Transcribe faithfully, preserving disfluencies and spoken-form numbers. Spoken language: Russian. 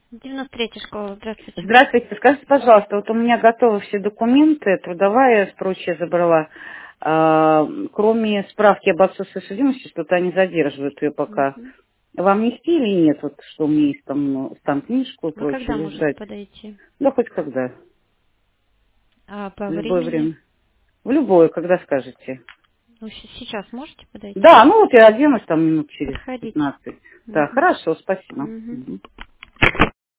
девяносто третья школа, здравствуйте. Здравствуйте, скажите, пожалуйста, вот у меня готовы все документы, трудовая, прочее забрала, а, кроме справки об отсутствии судимости, что-то они задерживают ее пока. Мгм. Вам нести или нет, вот что у меня есть там, ну, там книжку и Вы прочее, когда или можете ждать? подойти? Да хоть когда, А по в любое времени? время. В любое, когда скажете. Ну, щ- сейчас можете подойти? Да, ну вот я оденусь там минут через Подходите. пятнадцать. Да, Мгм. хорошо, спасибо. Мгм. Мгм.